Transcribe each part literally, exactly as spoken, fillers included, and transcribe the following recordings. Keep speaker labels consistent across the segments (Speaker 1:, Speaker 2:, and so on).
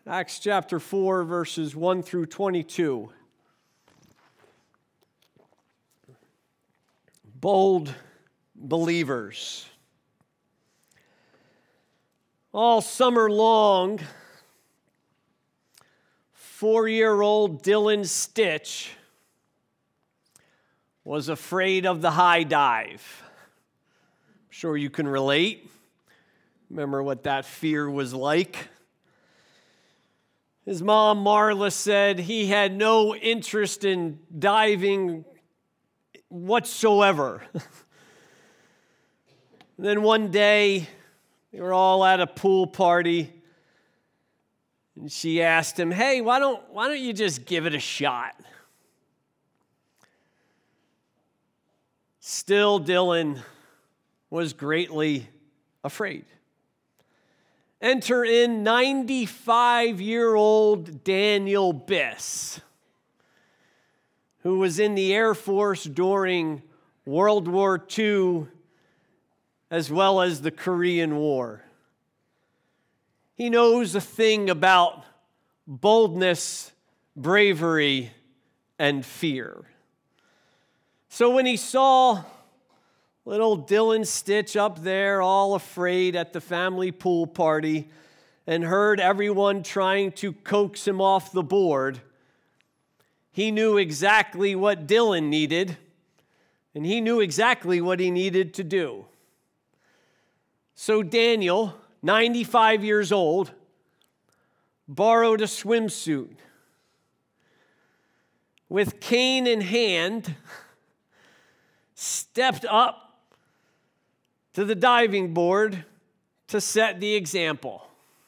Speaker 1: Acts chapter four, verses one through twenty-two. Bold believers. All summer long, four-year-old Dylan Stitch was afraid of the high dive. I'm sure you can relate. Remember what that fear was like. His mom, Marla, said he had no interest in diving whatsoever. Then one day, they were all at a pool party, and she asked him, "Hey, why don't why don't you just give it a shot?" Still, Dylan was greatly afraid. Enter in ninety-five-year-old Daniel Biss, who was in the Air Force during World War Two as well as the Korean War. He knows a thing about boldness, bravery, and fear. So when he saw little Dylan Stitch up there, all afraid at the family pool party, and heard everyone trying to coax him off the board, he knew exactly what Dylan needed, and he knew exactly what he needed to do. So Daniel, ninety-five years old, borrowed a swimsuit. With cane in hand, stepped up to the diving board to set the example.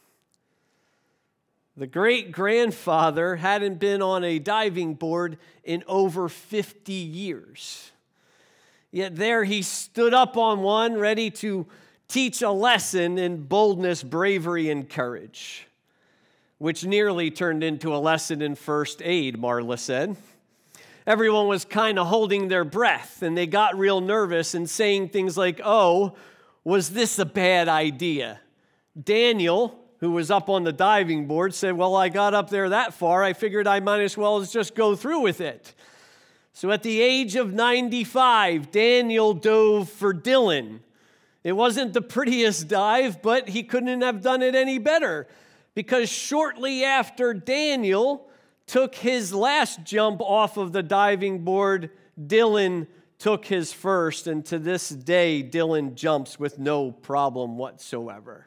Speaker 1: The great-grandfather hadn't been on a diving board in over fifty years. Yet there he stood up on one, ready to teach a lesson in boldness, bravery, and courage, which nearly turned into a lesson in first aid, Marla said. Everyone was kind of holding their breath, and they got real nervous and saying things like, "Oh, was this a bad idea?" Daniel, who was up on the diving board, said, "Well, I got up there that far, I figured I might as well just go through with it." So at the age of ninety-five, Daniel dove for Dylan. It wasn't the prettiest dive, but he couldn't have done it any better, because shortly after Daniel took his last jump off of the diving board, Dylan took his first, and to this day, Dylan jumps with no problem whatsoever.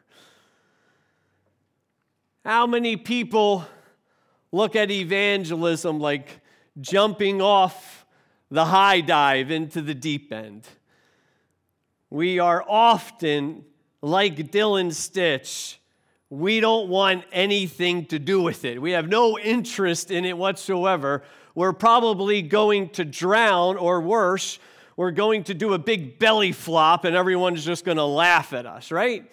Speaker 1: How many people look at evangelism like jumping off the high dive into the deep end? We are often like Dylan Stitch. We don't want anything to do with it. We have no interest in it whatsoever. We're probably going to drown, or worse, we're going to do a big belly flop and everyone's just going to laugh at us, right?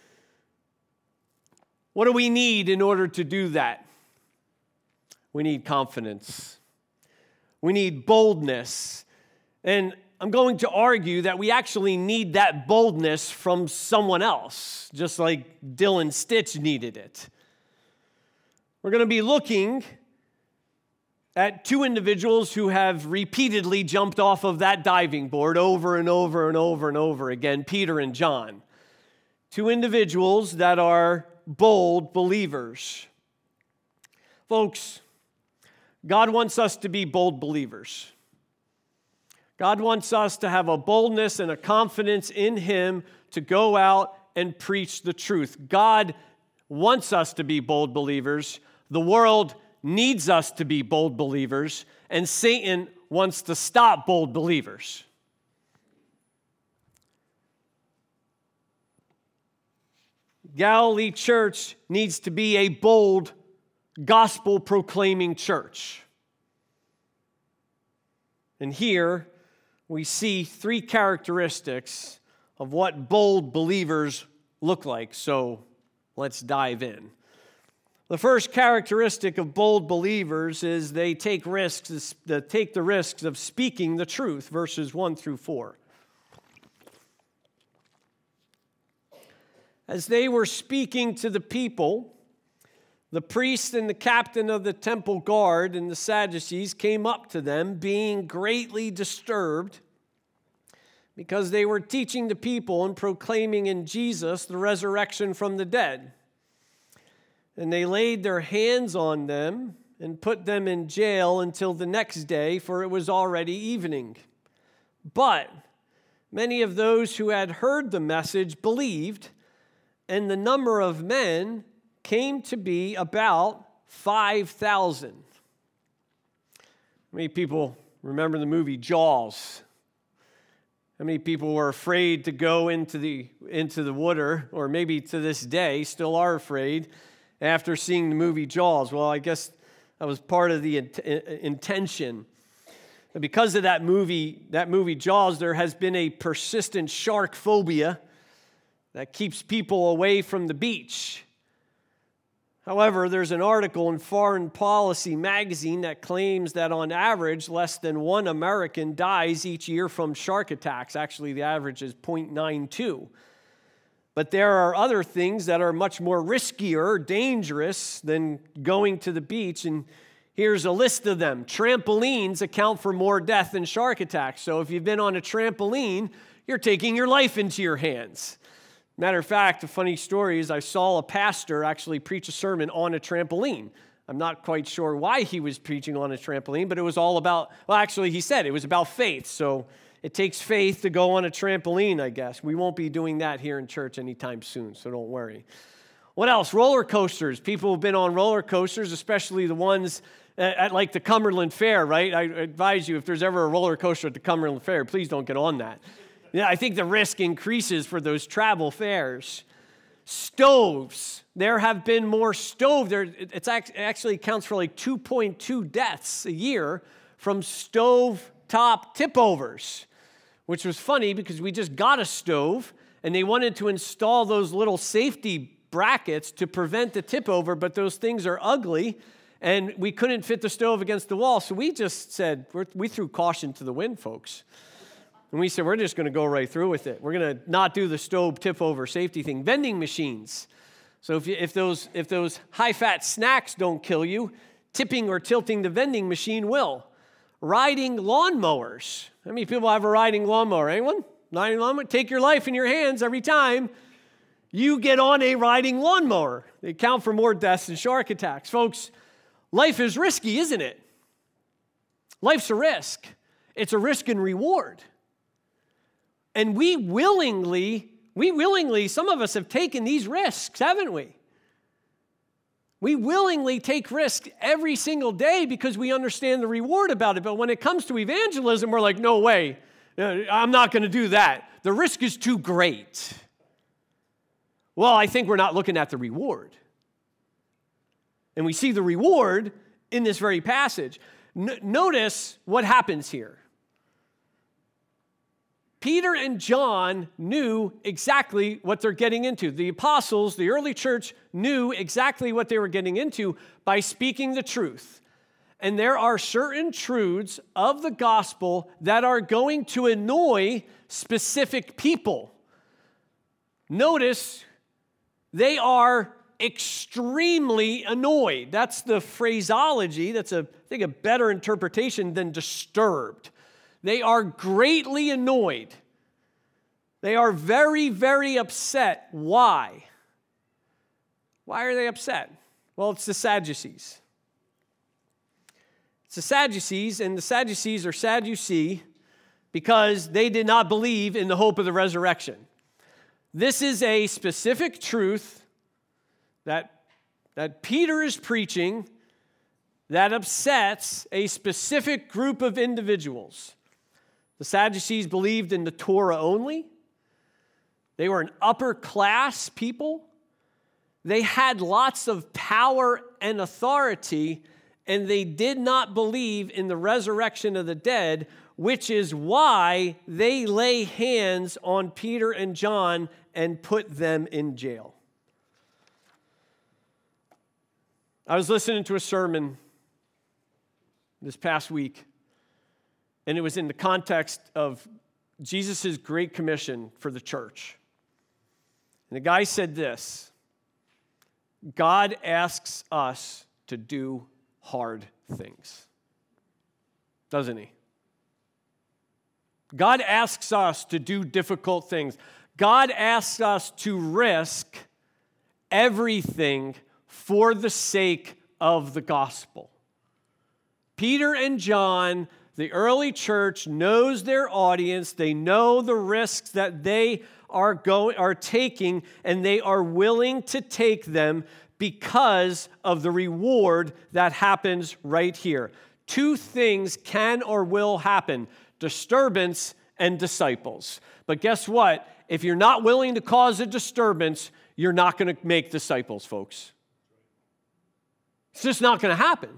Speaker 1: What do we need in order to do that? We need confidence. We need boldness. And I'm going to argue that we actually need that boldness from someone else, just like Dylan Stitch needed it. We're going to be looking at two individuals who have repeatedly jumped off of that diving board over and over and over and over again, Peter and John. Two individuals that are bold believers. Folks, God wants us to be bold believers. God wants us to have a boldness and a confidence in Him to go out and preach the truth. God wants us to be bold believers. The world needs us to be bold believers, and Satan wants to stop bold believers. Galilee Church needs to be a bold, gospel-proclaiming church. And here, we see three characteristics of what bold believers look like. So let's dive in. The first characteristic of bold believers is they take risks, they take the risks of speaking the truth, verses one through four. As they were speaking to the people, The priest and the captain of the temple guard and the Sadducees came up to them, being greatly disturbed, because they were teaching the people and proclaiming in Jesus the resurrection from the dead. And they laid their hands on them and put them in jail until the next day, for it was already evening. But many of those who had heard the message believed, and the number of men came to be about five thousand. How many people remember the movie Jaws? How many people were afraid to go into the into the water, or maybe to this day still are afraid after seeing the movie Jaws? Well, I guess that was part of the int- intention. And because of that movie, that movie Jaws, there has been a persistent shark phobia that keeps people away from the beach. However, there's an article in Foreign Policy magazine that claims that on average, less than one American dies each year from shark attacks. Actually, the average is zero point nine two. But there are other things that are much more riskier, dangerous than going to the beach, and here's a list of them. Trampolines account for more death than shark attacks. So if you've been on a trampoline, you're taking your life into your hands. Matter of fact, a funny story is I saw a pastor actually preach a sermon on a trampoline. I'm not quite sure why he was preaching on a trampoline, but it was all about, well, actually he said it was about faith. So it takes faith to go on a trampoline, I guess. We won't be doing that here in church anytime soon, so don't worry. What else? Roller coasters. People have been on roller coasters, especially the ones at, at like the Cumberland Fair, right? I advise you, if there's ever a roller coaster at the Cumberland Fair, please don't get on that. Yeah, I think the risk increases for those travel fairs. Stoves. There have been more stove. There, it's act, it actually accounts for like two point two deaths a year from stove top tip-overs, which was funny because we just got a stove and they wanted to install those little safety brackets to prevent the tip-over, but those things are ugly and we couldn't fit the stove against the wall. So we just said, we're, we threw caution to the wind, folks. And we said, we're just going to go right through with it. We're going to not do the stove tip-over safety thing. Vending machines. So if, you, if those if those high-fat snacks don't kill you, tipping or tilting the vending machine will. Riding lawnmowers. How many people have a riding lawnmower? Anyone? Riding lawnmower? Take your life in your hands every time you get on a riding lawnmower. They account for more deaths than shark attacks. Folks, life is risky, isn't it? Life's a risk. It's a risk and reward. And we willingly, we willingly, some of us have taken these risks, haven't we? We willingly take risks every single day because we understand the reward about it. But when it comes to evangelism, we're like, no way, I'm not going to do that. The risk is too great. Well, I think we're not looking at the reward. And we see the reward in this very passage. N- notice what happens here. Peter and John knew exactly what they're getting into. The apostles, the early church, knew exactly what they were getting into by speaking the truth. And there are certain truths of the gospel that are going to annoy specific people. Notice they are extremely annoyed. That's the phraseology. That's, a, I think, a better interpretation than disturbed. They are greatly annoyed. They are very, very upset. Why? Why are they upset? Well, it's the Sadducees. It's the Sadducees, and the Sadducees are Sadducee because they did not believe in the hope of the resurrection. This is a specific truth that, that Peter is preaching that upsets a specific group of individuals. The Sadducees believed in the Torah only. They were an upper class people. They had lots of power and authority, and they did not believe in the resurrection of the dead, which is why they lay hands on Peter and John and put them in jail. I was listening to a sermon this past week, and it was in the context of Jesus' great commission for the church. And the guy said this: God asks us to do hard things, doesn't he? God asks us to do difficult things. God asks us to risk everything for the sake of the gospel. Peter and John, the early church, knows their audience. They know the risks that they are going, are taking, and they are willing to take them because of the reward that happens right here. Two things can or will happen: disturbance and disciples. But guess what? If you're not willing to cause a disturbance, you're not going to make disciples, folks. It's just not going to happen.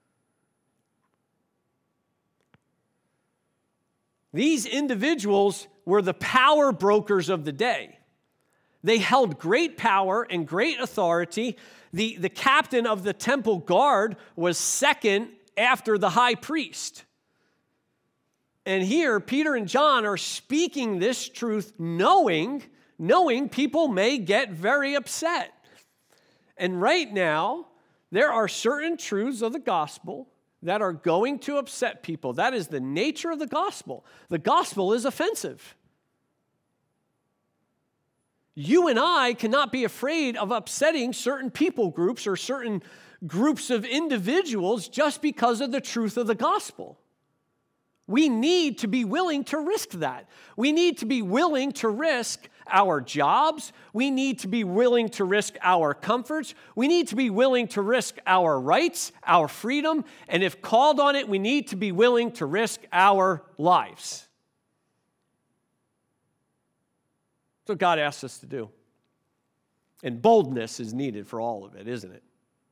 Speaker 1: These individuals were the power brokers of the day. They held great power and great authority. The, the captain of the temple guard was second after the high priest. And here, Peter and John are speaking this truth knowing, knowing people may get very upset. And right now, there are certain truths of the gospel that are going to upset people. That is the nature of the gospel. The gospel is offensive. You and I cannot be afraid of upsetting certain people groups or certain groups of individuals just because of the truth of the gospel. We need to be willing to risk that. We need to be willing to risk our jobs. We need to be willing to risk our comforts. We need to be willing to risk our rights, our freedom, and if called on it, we need to be willing to risk our lives. That's what God asks us to do. And boldness is needed for all of it, isn't it?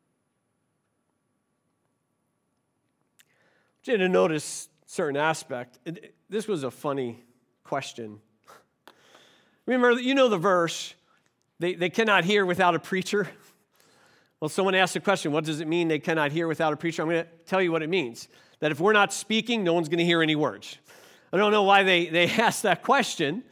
Speaker 1: I want you to notice certain aspect. It, this was a funny question. Remember, you know the verse, they, they cannot hear without a preacher. Well, someone asked the question, what does it mean they cannot hear without a preacher? I'm going to tell you what it means. That if we're not speaking, no one's going to hear any words. I don't know why they, they asked that question.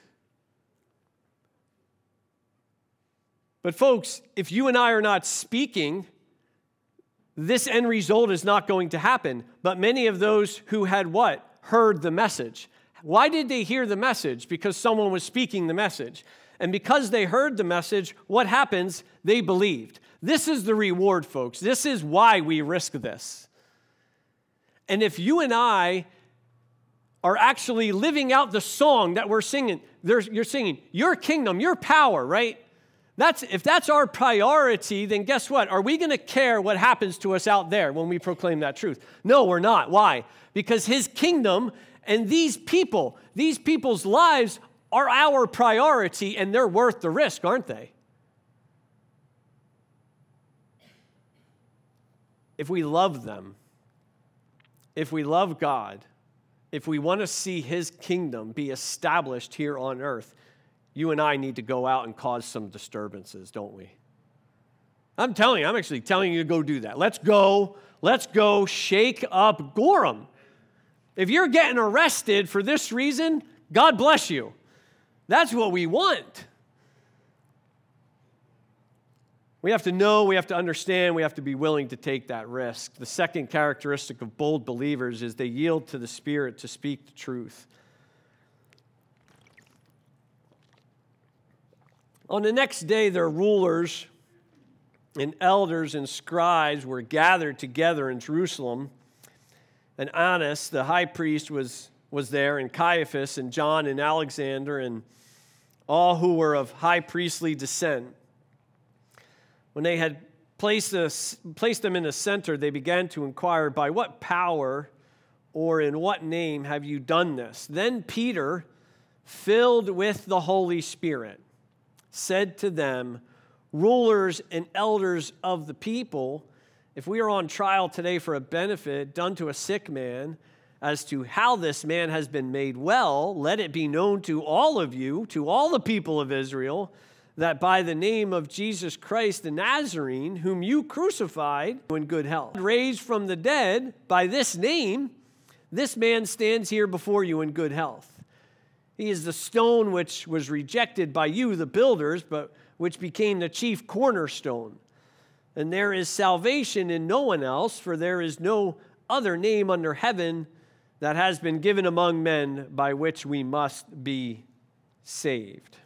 Speaker 1: But folks, if you and I are not speaking, this end result is not going to happen. But many of those who had what? Heard the message. Why did they hear the message? Because someone was speaking the message. And because they heard the message, what happens? They believed. This is the reward, folks. This is why we risk this. And if you and I are actually living out the song that we're singing, you're singing, your kingdom, your power, right? That's, if that's our priority, then guess what? Are we going to care what happens to us out there when we proclaim that truth? No, we're not. Why? Because his kingdom and these people, these people's lives are our priority, and they're worth the risk, aren't they? If we love them, if we love God, if we want to see his kingdom be established here on earth, you and I need to go out and cause some disturbances, don't we? I'm telling you, I'm actually telling you to go do that. Let's go, let's go shake up Gorham. If you're getting arrested for this reason, God bless you. That's what we want. We have to know, we have to understand, we have to be willing to take that risk. The second characteristic of bold believers is they yield to the Spirit to speak the truth. On the next day, their rulers and elders and scribes were gathered together in Jerusalem. And Annas, the high priest, was, was there, and Caiaphas, and John, and Alexander, and all who were of high priestly descent. When they had placed, a, placed them in the center, they began to inquire, by what power or in what name have you done this? Then Peter, filled with the Holy Spirit, said to them, rulers and elders of the people, if we are on trial today for a benefit done to a sick man, as to how this man has been made well, let it be known to all of you, to all the people of Israel, that by the name of Jesus Christ the Nazarene, whom you crucified in good health, raised from the dead, by this name, this man stands here before you in good health. He is the stone which was rejected by you, the builders, but which became the chief cornerstone. And there is salvation in no one else, for there is no other name under heaven that has been given among men by which we must be saved.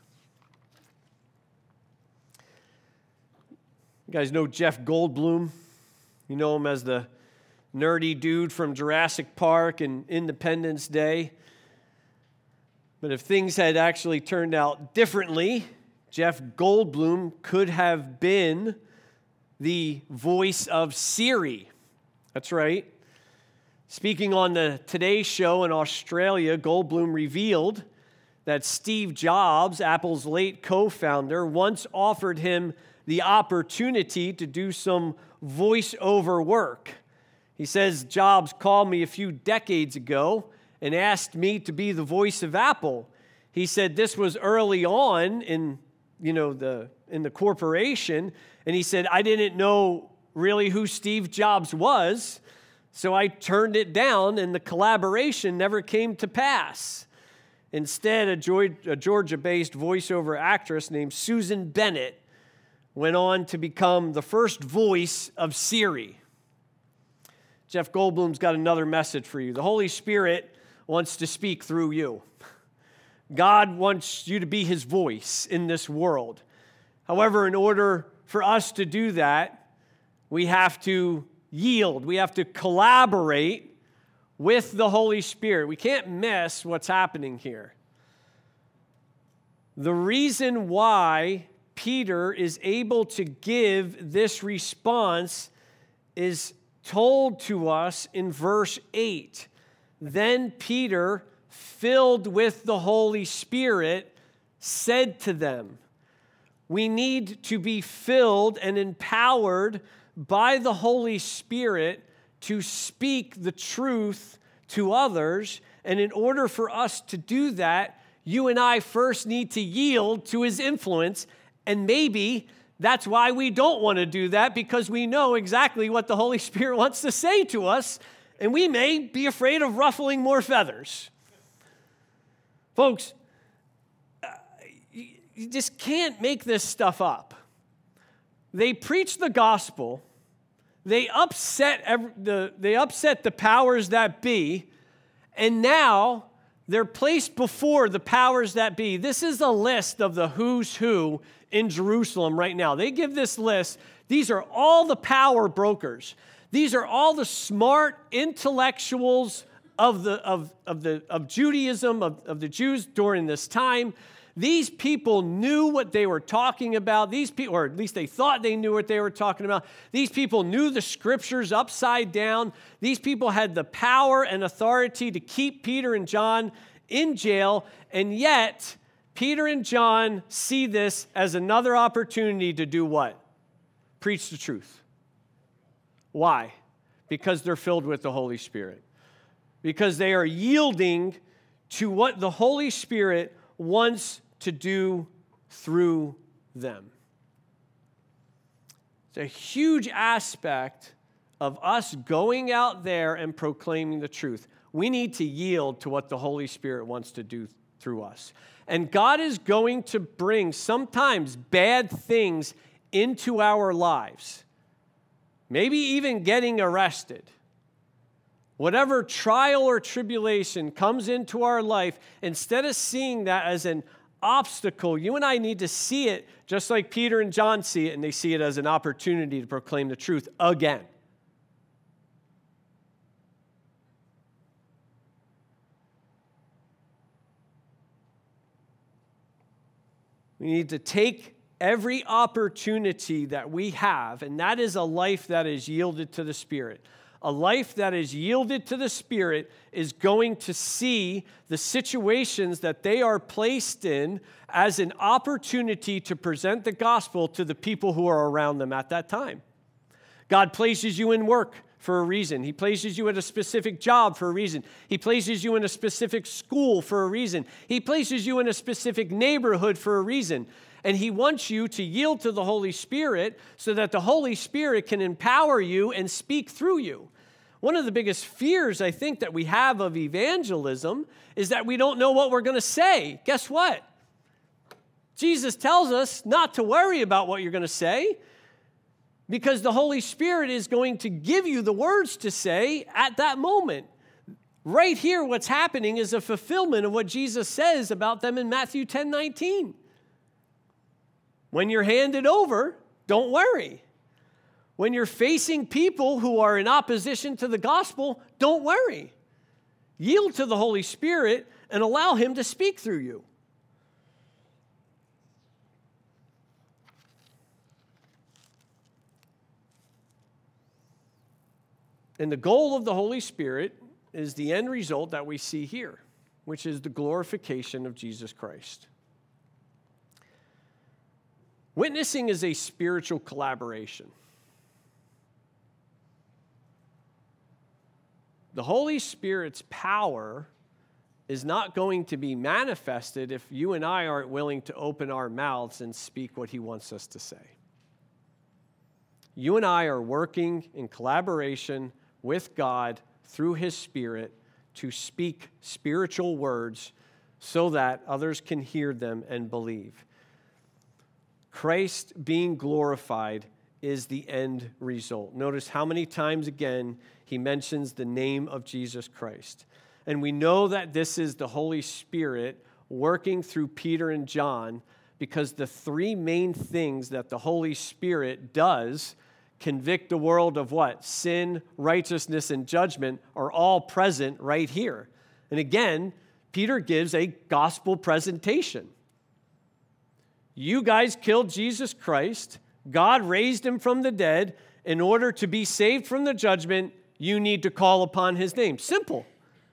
Speaker 1: You guys know Jeff Goldblum? You know him as the nerdy dude from Jurassic Park and Independence Day. But if things had actually turned out differently, Jeff Goldblum could have been the voice of Siri. That's right. Speaking on the Today Show in Australia, Goldblum revealed that Steve Jobs, Apple's late co-founder, once offered him the opportunity to do some voice-over work. He says, Jobs called me a few decades ago and asked me to be the voice of Apple. He said this was early on in, you know, the in the corporation, and he said, I didn't know really who Steve Jobs was, so I turned it down, and the collaboration never came to pass. Instead, a Georgia-based voiceover actress named Susan Bennett went on to become the first voice of Siri. Jeff Goldblum's got another message for you. The Holy Spirit wants to speak through you. God wants you to be his voice in this world. However, in order for us to do that, we have to yield. We have to collaborate with the Holy Spirit. We can't miss what's happening here. The reason why Peter is able to give this response is told to us in verse eight. Then Peter, filled with the Holy Spirit, said to them, we need to be filled and empowered by the Holy Spirit to speak the truth to others. And in order for us to do that, you and I first need to yield to his influence. And maybe that's why we don't want to do that, because we know exactly what the Holy Spirit wants to say to us, and we may be afraid of ruffling more feathers. Folks, uh, you, you just can't make this stuff up. They preach the gospel. They upset every, the they upset the powers that be, and now they're placed before the powers that be. This is a list of the who's who in Jerusalem right now. They give this list. These are all the power brokers. These are all the smart intellectuals of the of, of the of Judaism, of, of the Jews during this time. These people knew what they were talking about. These people, or at least they thought they knew what they were talking about. These people knew the scriptures upside down. These people had the power and authority to keep Peter and John in jail, and yet Peter and John see this as another opportunity to do what? Preach the truth. Why? Because they're filled with the Holy Spirit. Because they are yielding to what the Holy Spirit wants to do through them. It's a huge aspect of us going out there and proclaiming the truth. We need to yield to what the Holy Spirit wants to do through us. And God is going to bring sometimes bad things into our lives. Maybe even getting arrested. Whatever trial or tribulation comes into our life, instead of seeing that as an obstacle, you and I need to see it just like Peter and John see it, and they see it as an opportunity to proclaim the truth again. We need to take every opportunity that we have, and that is a life that is yielded to the Spirit. A life that is yielded to the Spirit is going to see the situations that they are placed in as an opportunity to present the gospel to the people who are around them at that time. God places you in work for a reason. He places you at a specific job for a reason. He places you in a specific school for a reason. He places you in a specific neighborhood for a reason. And he wants you to yield to the Holy Spirit so that the Holy Spirit can empower you and speak through you. One of the biggest fears, I think, that we have of evangelism is that we don't know what we're going to say. Guess what? Jesus tells us not to worry about what you're going to say. because the Holy Spirit is going to give you the words to say at that moment. Right here, what's happening is a fulfillment of what Jesus says about them in Matthew ten nineteen. When you're handed over, don't worry. When you're facing people who are in opposition to the gospel, don't worry. Yield to the Holy Spirit and allow him to speak through you. And the goal of the Holy Spirit is the end result that we see here, which is the glorification of Jesus Christ. Witnessing is a spiritual collaboration. The Holy Spirit's power is not going to be manifested if you and I aren't willing to open our mouths and speak what he wants us to say. You and I are working in collaboration with God through his Spirit to speak spiritual words so that others can hear them and believe. Christ being glorified is the end result. Notice how many times again he mentions the name of Jesus Christ. And we know that this is the Holy Spirit working through Peter and John because the three main things that the Holy Spirit does convict the world of what? Sin, righteousness, and judgment are all present right here. And again, Peter gives a gospel presentation. You guys killed Jesus Christ. God raised him from the dead. In order to be saved from the judgment, you need to call upon his name. Simple.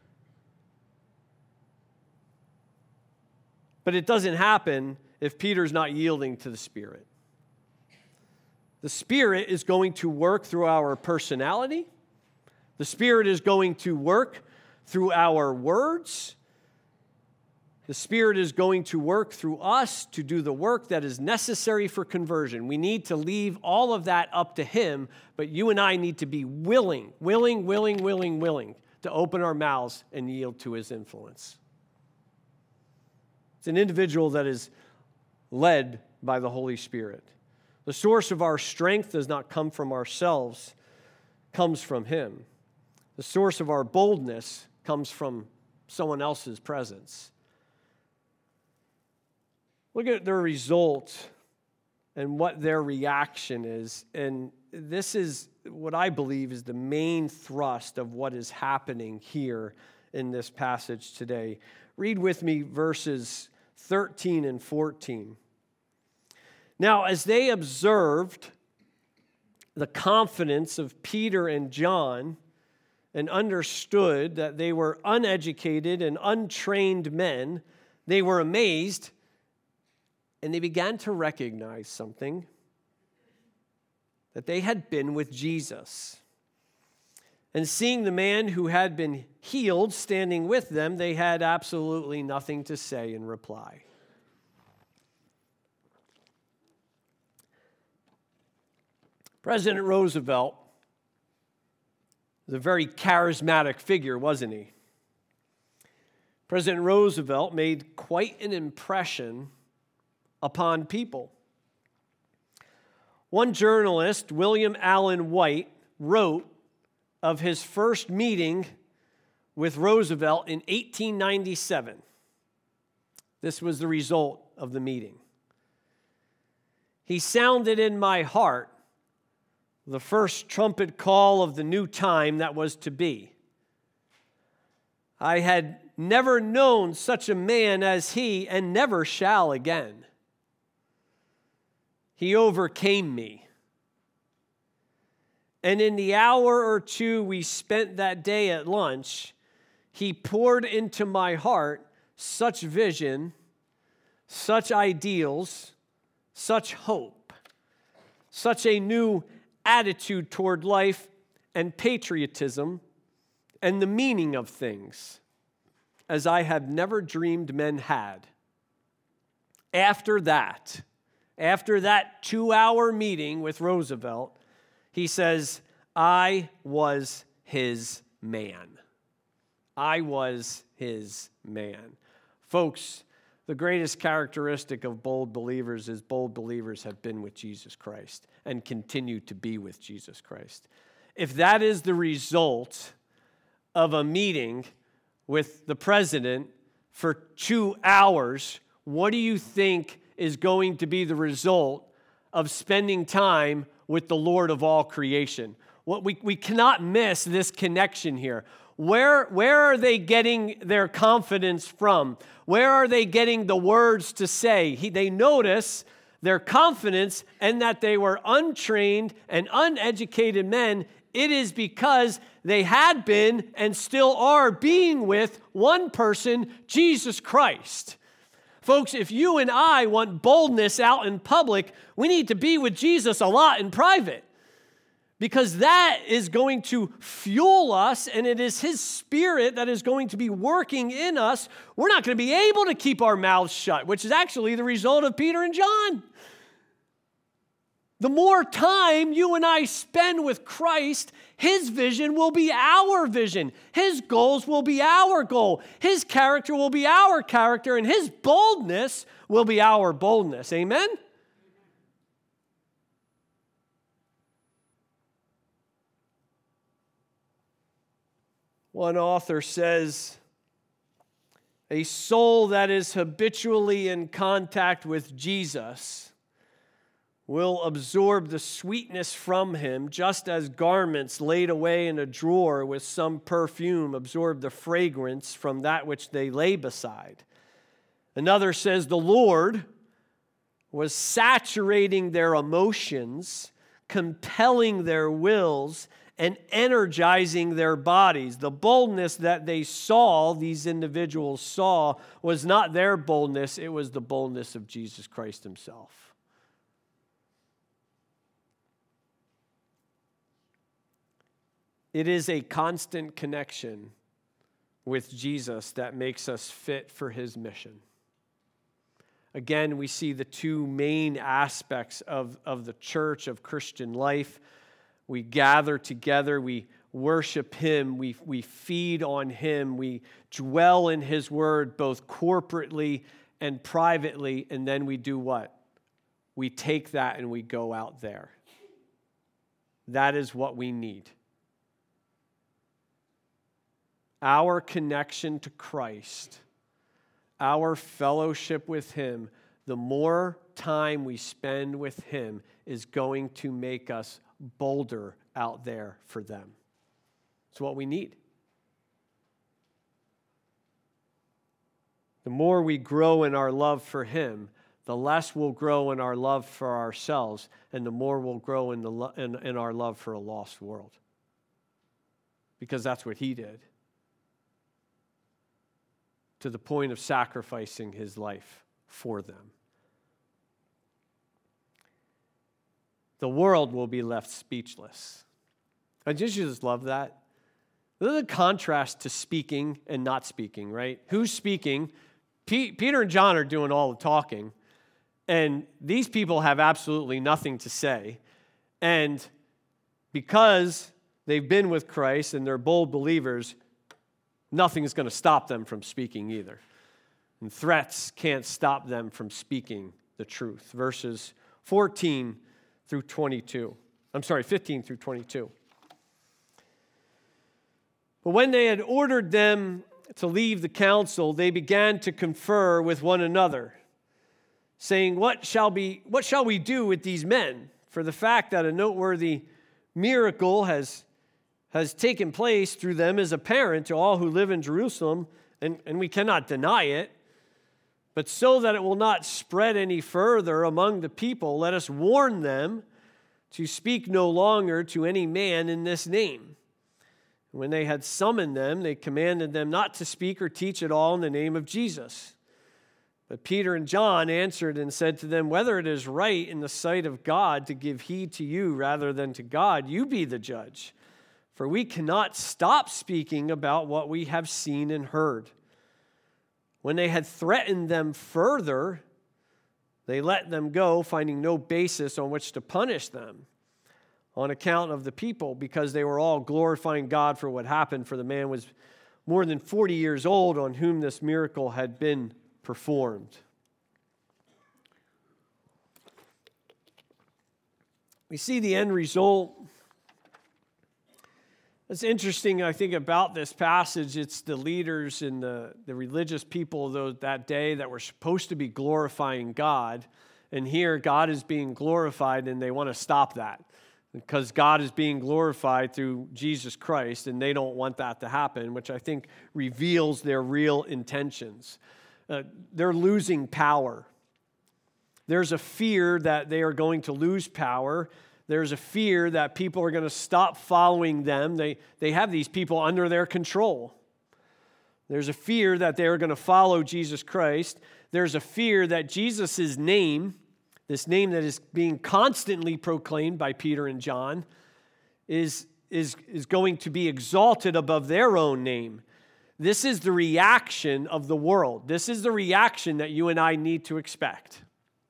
Speaker 1: But it doesn't happen if Peter's not yielding to the Spirit. The Spirit is going to work through our personality. The Spirit is going to work through our words. The Spirit is going to work through us to do the work that is necessary for conversion. We need to leave all of that up to him, but you and I need to be willing, willing, willing, willing, willing to open our mouths and yield to his influence. It's an individual that is led by the Holy Spirit. The source of our strength does not come from ourselves, it comes from him. The source of our boldness comes from someone else's presence. Look at their result and what their reaction is. And this is what I believe is the main thrust of what is happening here in this passage today. Read with me verses thirteen and fourteen. Now, as they observed the confidence of Peter and John and understood that they were uneducated and untrained men, they were amazed, and they began to recognize something, that they had been with Jesus. And seeing the man who had been healed standing with them, they had absolutely nothing to say in reply. President Roosevelt was a very charismatic figure, wasn't he? President Roosevelt made quite an impression upon people. One journalist, William Allen White, wrote of his first meeting with Roosevelt in eighteen ninety-seven. This was the result of the meeting. He sounded in my heart the first trumpet call of the new time that was to be. I had never known such a man as he, and never shall again. He overcame me. And in the hour or two we spent that day at lunch, he poured into my heart such vision, such ideals, such hope, such a new attitude toward life and patriotism and the meaning of things as I have never dreamed men had. After that, after that two-hour meeting with Roosevelt, he says, I was his man. I was his man. Folks, The greatest characteristic of bold believers is bold believers have been with Jesus Christ and continue to be with Jesus Christ. If that is the result of a meeting with the president for two hours, what do you think is going to be the result of spending time with the Lord of all creation? What we, we cannot miss this connection here. Where, where are they getting their confidence from? Where are they getting the words to say? He, they notice their confidence and that they were untrained and uneducated men. It is because they had been and still are being with one person, Jesus Christ. Folks, if you and I want boldness out in public, we need to be with Jesus a lot in private, because that is going to fuel us, and it is His Spirit that is going to be working in us. We're not going to be able to keep our mouths shut, which is actually the result of Peter and John. The more time you and I spend with Christ, His vision will be our vision. His goals will be our goal. His character will be our character, and His boldness will be our boldness. Amen? One author says, a soul that is habitually in contact with Jesus will absorb the sweetness from Him, just as garments laid away in a drawer with some perfume absorb the fragrance from that which they lay beside. Another says, the Lord was saturating their emotions, compelling their wills, and energizing their bodies. The boldness that they saw, these individuals saw, was not their boldness, it was the boldness of Jesus Christ Himself. It is a constant connection with Jesus that makes us fit for His mission. Again, we see the two main aspects of, of the church, of Christian life. We gather together, we worship Him, we, we feed on Him, we dwell in His Word both corporately and privately, and then we do what? We take that and we go out there. That is what we need. Our connection to Christ, our fellowship with Him, the more time we spend with Him is going to make us bolder out there for them. It's what we need. The more we grow in our love for Him, the less we'll grow in our love for ourselves, and the more we'll grow in, the lo- in, in our love for a lost world. Because that's what He did, to the point of sacrificing His life for them. The world will be left speechless. I just, just love that. There's a contrast to speaking and not speaking, right? Who's speaking? P- Peter and John are doing all the talking, and these people have absolutely nothing to say. And because they've been with Christ and they're bold believers, nothing is going to stop them from speaking either. And threats can't stop them from speaking the truth. Verses fourteen through twenty-two. I'm sorry, fifteen through twenty-two. But when they had ordered them to leave the council, they began to confer with one another, saying, What shall be, what shall we do with these men? For the fact that a noteworthy miracle has, has taken place through them is apparent to all who live in Jerusalem, and, and we cannot deny it. But so that it will not spread any further among the people, let us warn them to speak no longer to any man in this name. When they had summoned them, they commanded them not to speak or teach at all in the name of Jesus. But Peter and John answered and said to them, Whether it is right in the sight of God to give heed to you rather than to God, you be the judge. For we cannot stop speaking about what we have seen and heard. When they had threatened them further, they let them go, finding no basis on which to punish them on account of the people, because they were all glorifying God for what happened, for the man was more than forty years old on whom this miracle had been performed. We see the end result. It's interesting, I think, about this passage. It's the leaders and the, the religious people of those, that day that were supposed to be glorifying God. And here, God is being glorified, and they want to stop that because God is being glorified through Jesus Christ, and they don't want that to happen, which I think reveals their real intentions. Uh, they're losing power. There's a fear that they are going to lose power. There's a fear that people are going to stop following them. They, they have these people under their control. There's a fear that they are going to follow Jesus Christ. There's a fear that Jesus' name, this name that is being constantly proclaimed by Peter and John, is, is, is going to be exalted above their own name. This is the reaction of the world. This is the reaction that you and I need to expect.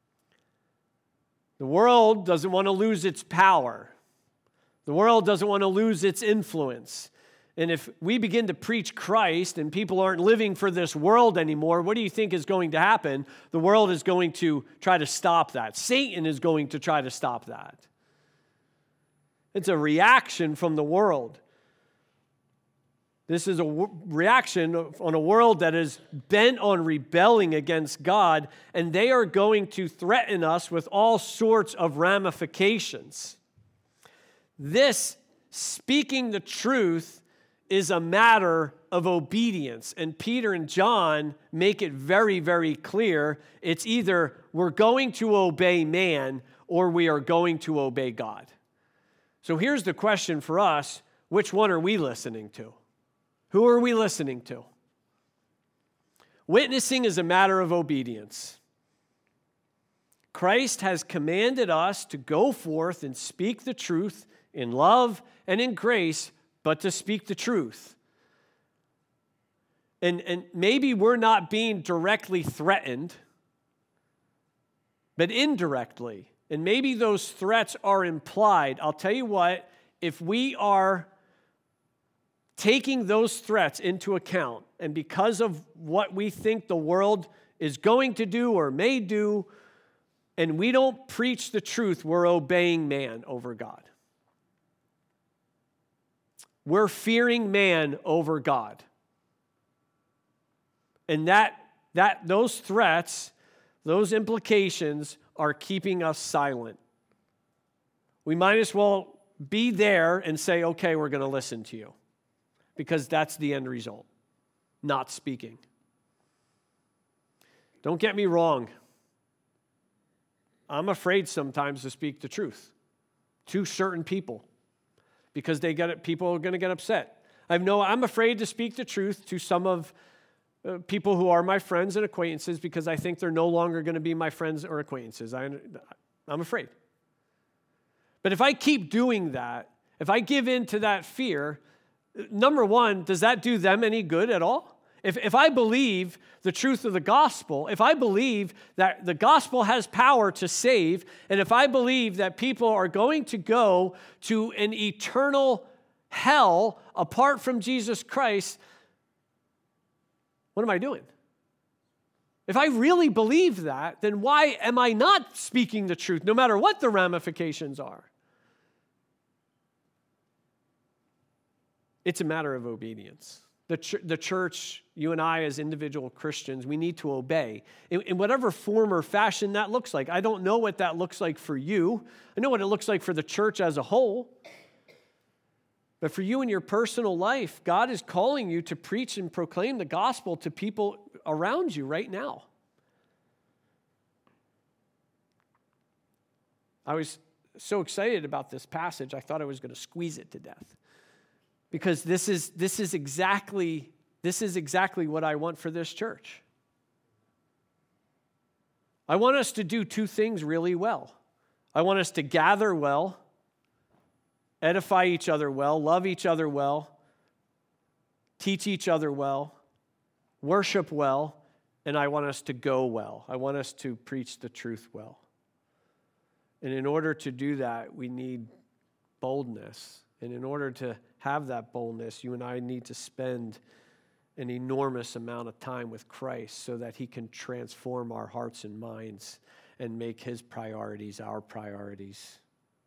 Speaker 1: The world doesn't want to lose its power. The world doesn't want to lose its influence. And if we begin to preach Christ and people aren't living for this world anymore, what do you think is going to happen? The world is going to try to stop that. Satan is going to try to stop that. It's a reaction from the world. This is a w- reaction on a world that is bent on rebelling against God, and they are going to threaten us with all sorts of ramifications. This, speaking the truth, is a matter of obedience, and Peter and John make it very, very clear. It's either we're going to obey man or we are going to obey God. So here's the question for us: which one are we listening to? Who are we listening to? Witnessing is a matter of obedience. Christ has commanded us to go forth and speak the truth in love and in grace, but to speak the truth. And, and maybe we're not being directly threatened, but indirectly. And maybe those threats are implied. I'll tell you what, if we are taking those threats into account, and because of what we think the world is going to do or may do, and we don't preach the truth, we're obeying man over God. We're fearing man over God. And that, that those threats, those implications are keeping us silent. We might as well be there and say, okay, we're going to listen to you. Because that's the end result, not speaking. Don't get me wrong. I'm afraid sometimes to speak the truth to certain people because they get it, people are going to get upset. I know I'm afraid to speak the truth to some of uh, people who are my friends and acquaintances because I think they're no longer going to be my friends or acquaintances. I, I'm afraid. But if I keep doing that, if I give in to that fear, number one, does that do them any good at all? If, if I believe the truth of the gospel, if I believe that the gospel has power to save, and if I believe that people are going to go to an eternal hell apart from Jesus Christ, what am I doing? If I really believe that, then why am I not speaking the truth, no matter what the ramifications are? It's a matter of obedience. The, ch- the church, you and I as individual Christians, we need to obey in, in whatever form or fashion that looks like. I don't know what that looks like for you. I know what it looks like for the church as a whole. But for you in your personal life, God is calling you to preach and proclaim the gospel to people around you right now. I was so excited about this passage, I thought I was going to squeeze it to death. Because this is, this is exactly, this is exactly what I want for this church. I want us to do two things really well. I want us to gather well, edify each other well, love each other well, teach each other well, worship well, and I want us to go well. I want us to preach the truth well. And in order to do that, we need boldness. And in order to have that boldness, you and I need to spend an enormous amount of time with Christ so that he can transform our hearts and minds and make his priorities our priorities.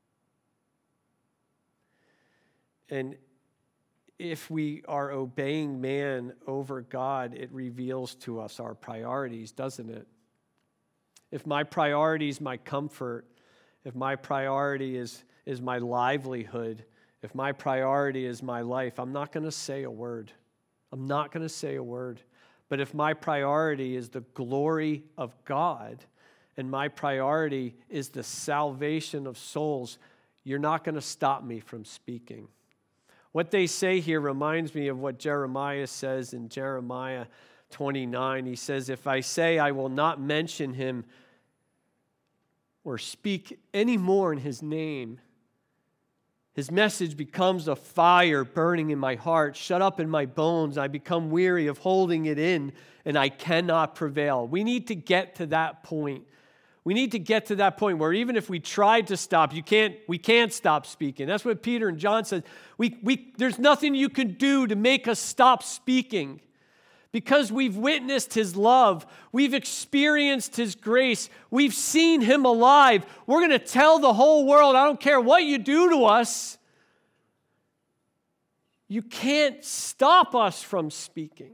Speaker 1: And if we are obeying man over God, it reveals to us our priorities, doesn't it? If my priority is my comfort, if my priority is, is my livelihood, if my priority is my life, I'm not going to say a word. I'm not going to say a word. But if my priority is the glory of God and my priority is the salvation of souls, you're not going to stop me from speaking. What they say here reminds me of what Jeremiah says in Jeremiah twenty-nine. He says, if I say I will not mention him or speak any more in his name, his message becomes a fire burning in my heart, shut up in my bones. I become weary of holding it in, and I cannot prevail. We need to get to that point. We need to get to that point where even if we tried to stop, you can't, we can't stop speaking. That's what Peter and John said. We, we, there's nothing you can do to make us stop speaking. Because we've witnessed his love, we've experienced his grace, we've seen him alive. We're going to tell the whole world, I don't care what you do to us. You can't stop us from speaking.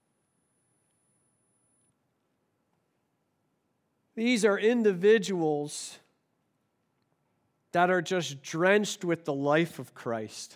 Speaker 1: These are individuals that are just drenched with the life of Christ.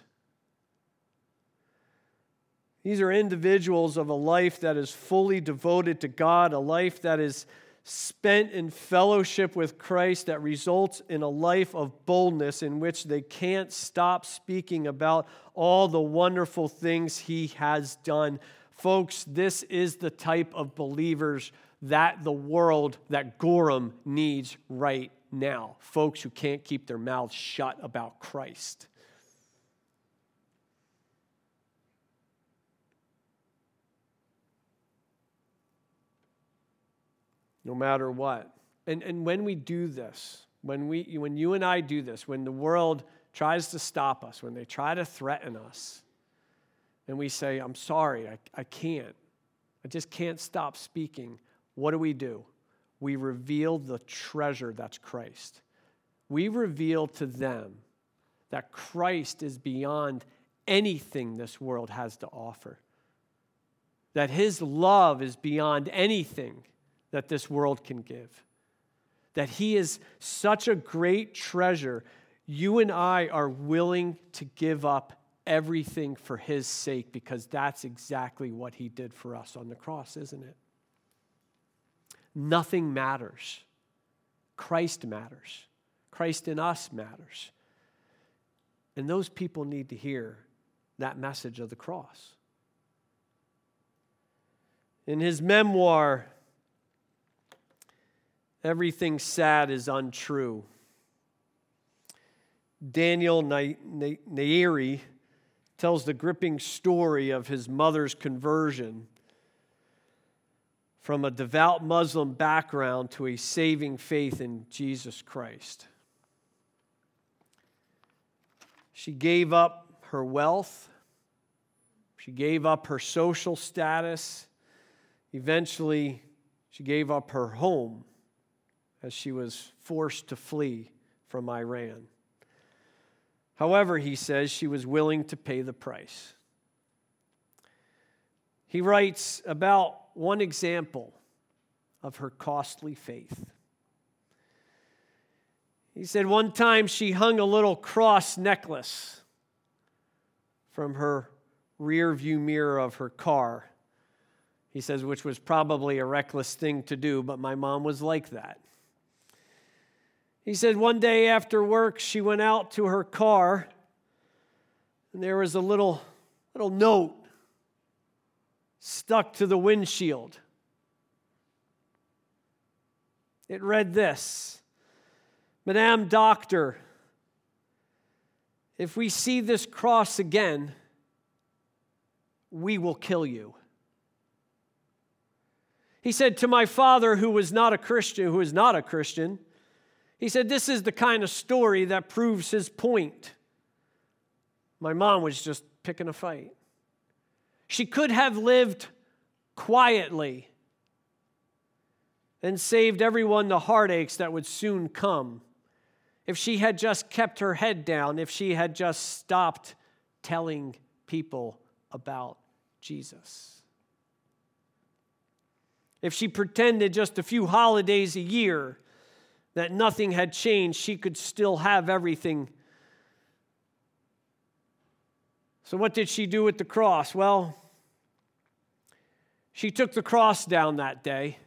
Speaker 1: These are individuals of a life that is fully devoted to God, a life that is spent in fellowship with Christ that results in a life of boldness in which they can't stop speaking about all the wonderful things he has done. Folks, this is the type of believers that the world, that Gorham needs right now. Folks who can't keep their mouths shut about Christ. No matter what. And, and when we do this, when, we, when you and I do this, when the world tries to stop us, when they try to threaten us, and we say, I'm sorry, I, I can't. I just can't stop speaking. What do we do? We reveal the treasure that's Christ. We reveal to them that Christ is beyond anything this world has to offer. That his love is beyond anything that this world can give. That he is such a great treasure, you and I are willing to give up everything for his sake because that's exactly what he did for us on the cross, isn't it? Nothing matters. Christ matters. Christ in us matters. And those people need to hear that message of the cross. In his memoir, Everything Sad is Untrue, Daniel Nayeri tells the gripping story of his mother's conversion from a devout Muslim background to a saving faith in Jesus Christ. She gave up her wealth. She gave up her social status. Eventually, she gave up her home as she was forced to flee from Iran. However, he says she was willing to pay the price. He writes about one example of her costly faith. He said one time she hung a little cross necklace from her rear view mirror of her car. He says, which was probably a reckless thing to do, but my mom was like that. He said one day after work, she went out to her car, and there was a little, little note stuck to the windshield. It read this: Madame Doctor, if we see this cross again, we will kill you. He said to my father, who was not a Christian, who is not a Christian, he said, this is the kind of story that proves his point. My mom was just picking a fight. She could have lived quietly and saved everyone the heartaches that would soon come if she had just kept her head down, if she had just stopped telling people about Jesus. If she pretended just a few holidays a year that nothing had changed, she could still have everything. So what did she do with the cross? Well, she took the cross down that day.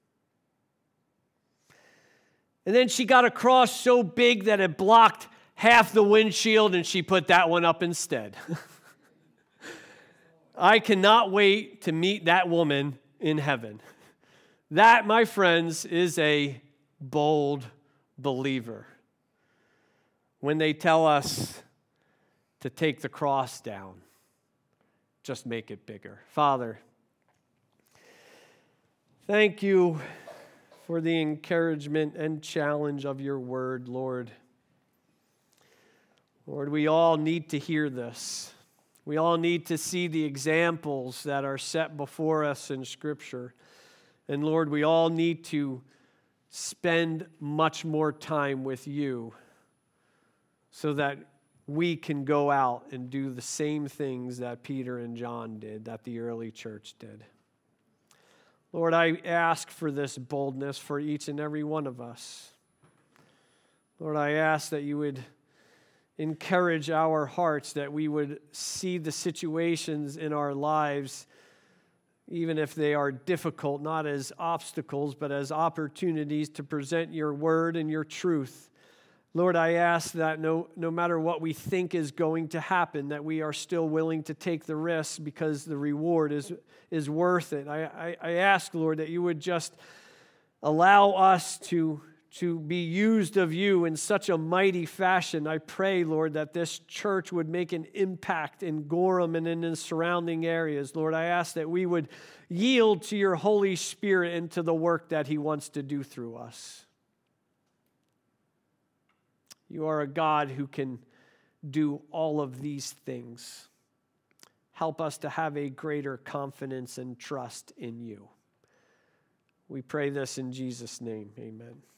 Speaker 1: And then she got a cross so big that it blocked half the windshield, and she put that one up instead. I cannot wait to meet that woman in heaven. That, my friends, is a bold believer. When they tell us to take the cross down, just make it bigger. Father, thank you for the encouragement and challenge of your word, Lord. Lord, we all need to hear this. We all need to see the examples that are set before us in Scripture. And Lord, we all need to spend much more time with you so that we can go out and do the same things that Peter and John did, that the early church did. Lord, I ask for this boldness for each and every one of us. Lord, I ask that you would encourage our hearts, that we would see the situations in our lives, even if they are difficult, not as obstacles, but as opportunities to present your word and your truth. Lord, I ask that no, no matter what we think is going to happen, that we are still willing to take the risk because the reward is, is worth it. I, I, I ask, Lord, that you would just allow us to, to be used of you in such a mighty fashion. I pray, Lord, that this church would make an impact in Gorham and in the surrounding areas. Lord, I ask that we would yield to your Holy Spirit and to the work that he wants to do through us. You are a God who can do all of these things. Help us to have a greater confidence and trust in you. We pray this in Jesus' name. Amen.